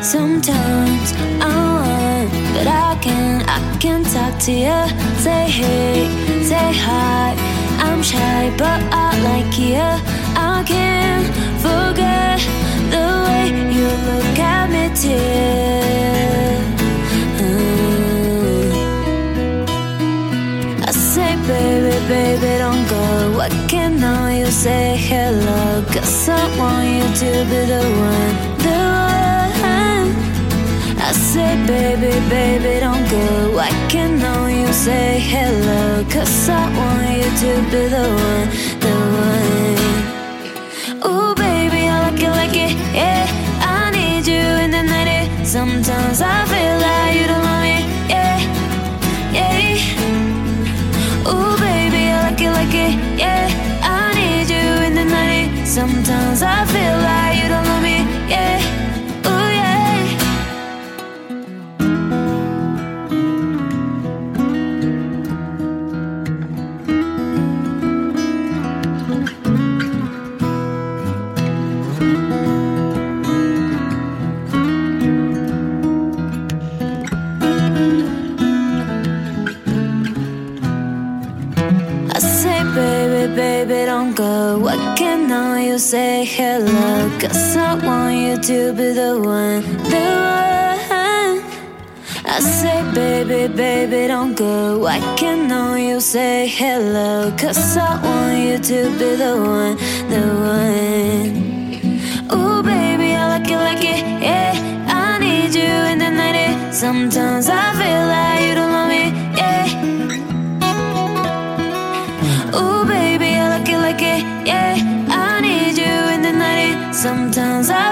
Sometimes I want, but I can't talk to you. Say hey, say hi. I'm shy, but I like you. I can't forget the way you look at me too. I say, baby, baby, don't go. Why can't all you say hello? 'Cause I want you to be the one, the one. I say, baby, baby, don't go. Why can't all you say hello? 'Cause I want you to be the one, the one. Ooh, baby, I like it, yeah. I need you in the night. Sometimes I feel like you don't love me, yeah, yeah. Ooh, baby, I like it, yeah. I need you in the night. Sometimes I feel like you don't love me, yeah. Ooh, yeah. I say, baby, baby, don't go. Why can't all you say hello? 'Cause I want you to be the one, the one. I say, baby, baby, don't go. Why can't all you say hello? 'Cause I want you to be the one, the one. Ooh, baby, I like it, yeah. I need you in the night. Sometimes I feel like you don't love me, yeah. Ooh, baby, I like it, yeah. I need you in the night. Sometimes I